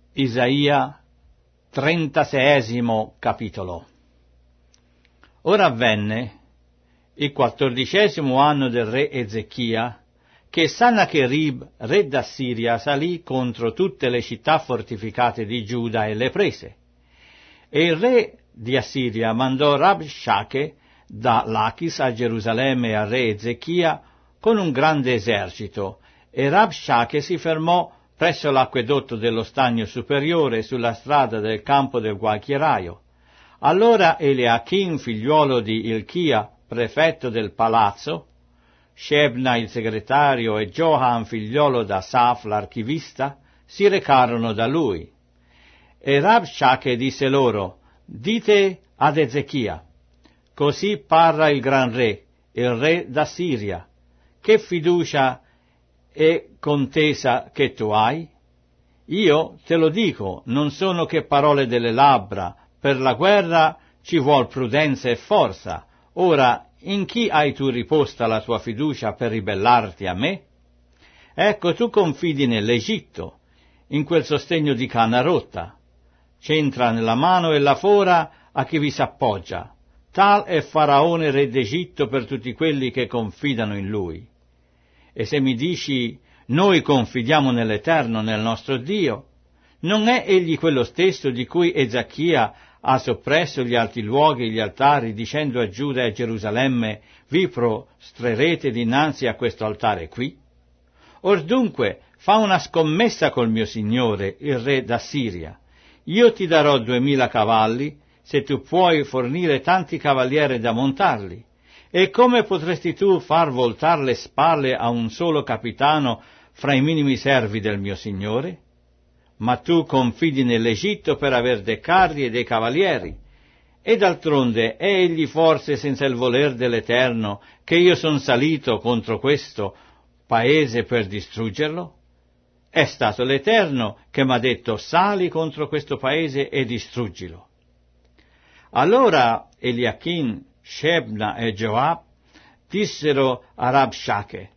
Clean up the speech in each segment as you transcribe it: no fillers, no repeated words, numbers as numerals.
Isaia, 36 capitolo. Ora avvenne, il 14° anno del re Ezechia, che Sannacherib, re d'Assiria, salì contro tutte le città fortificate di Giuda e le prese. E il re di Assiria mandò Rabshakeh da Lachis a Gerusalemme al re Ezechia con un grande esercito, e Rabshakeh si fermò presso l'acquedotto dello stagno superiore sulla strada del campo del gualchieraio. Allora Eliachim, figliuolo di Ilchia, prefetto del palazzo, Shebna il segretario e Johan, figliolo d'Asaf l'archivista, si recarono da lui. E Rabshakeh disse loro: dite ad Ezechia: così parla il gran re, il re d'Assiria, che fiducia e contesa che tu hai? Io te lo dico, non sono che parole delle labbra. Per la guerra ci vuol prudenza e forza. Ora, in chi hai tu riposta la tua fiducia per ribellarti a me? Ecco, tu confidi nell'Egitto, in quel sostegno di canna rotta. C'entra nella mano e la fora a chi vi s'appoggia. Tal è Faraone re d'Egitto per tutti quelli che confidano in lui. E se mi dici: noi confidiamo nell'Eterno, nel nostro Dio, non è egli quello stesso di cui Ezechia ha soppresso gli alti luoghi e gli altari, dicendo a Giuda e a Gerusalemme: vi prostrerete dinanzi a questo altare qui? Or dunque, fa una scommessa col mio signore, il re d'Assiria. Io ti darò 2000 cavalli, se tu puoi fornire tanti cavalieri da montarli. E come potresti tu far voltar le spalle a un solo capitano fra i minimi servi del mio signore? Ma tu confidi nell'Egitto per aver dei carri e dei cavalieri. E d'altronde è egli forse senza il voler dell'Eterno che io son salito contro questo paese per distruggerlo? È stato l'Eterno che m'ha detto: sali contro questo paese e distruggilo. Allora Eliachim, Shebna e Joab dissero a Rabshakeh: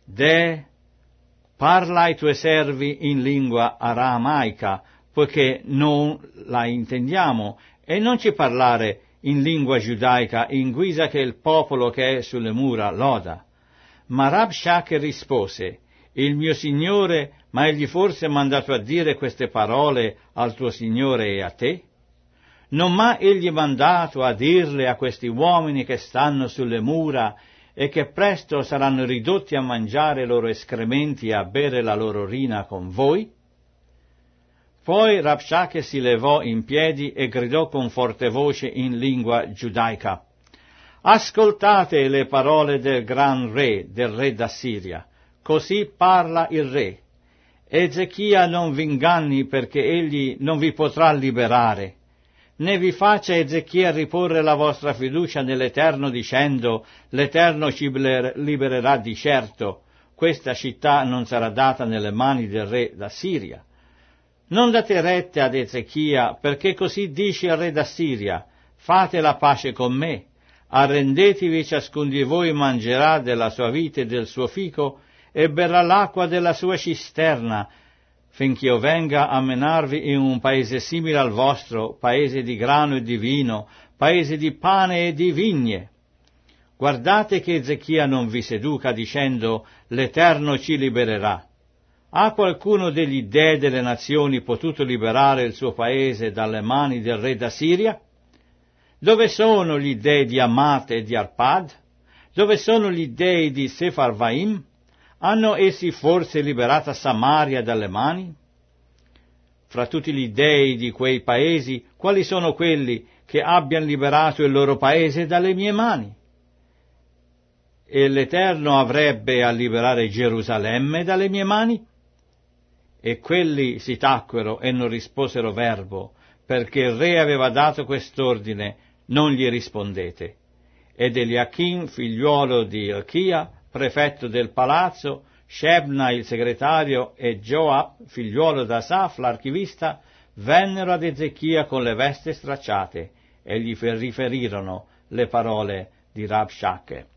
parla ai tuoi servi in lingua aramaica, poiché non la intendiamo, e non ci parlare in lingua giudaica, in guisa che il popolo che è sulle mura loda. Ma Rabshakeh rispose: il mio signore m'ha egli forse mandato a dire queste parole al tuo signore e a te? Non m'ha egli mandato a dirle a questi uomini che stanno sulle mura e che presto saranno ridotti a mangiare i loro escrementi e a bere la loro urina con voi? Poi Rabshakeh si levò in piedi e gridò con forte voce in lingua giudaica: ascoltate le parole del gran re, del re d'Assiria. Così parla il re. Ezechia non v'inganni, perché egli non vi potrà liberare. Ne vi faccia Ezechia riporre la vostra fiducia nell'Eterno, dicendo: l'Eterno ci libererà di certo, questa città non sarà data nelle mani del re d'Assiria. Non date rette ad Ezechia, perché così dice il re d'Assiria: fate la pace con me, arrendetevi, ciascun di voi mangerà della sua vite e del suo fico, e berrà l'acqua della sua cisterna, finché io venga a menarvi in un paese simile al vostro, paese di grano e di vino, paese di pane e di vigne. Guardate che Ezechia non vi seduca dicendo: l'Eterno ci libererà. Ha qualcuno degli dei delle nazioni potuto liberare il suo paese dalle mani del re d'Assiria? Dove sono gli dei di Amat e di Arpad? Dove sono gli dei di Sepharvaim? Hanno essi forse liberata Samaria dalle mani? Fra tutti gli dei di quei paesi, quali sono quelli che abbiano liberato il loro paese dalle mie mani? E l'Eterno avrebbe a liberare Gerusalemme dalle mie mani? E quelli si tacquero e non risposero verbo, perché il re aveva dato quest'ordine: non gli rispondete. Ed Eliachim, figliuolo di Ilchia, prefetto del palazzo, Shebna il segretario e Joab, figliuolo d'Asaf l'archivista, vennero ad Ezechia con le vesti stracciate e gli riferirono le parole di Rabshakeh.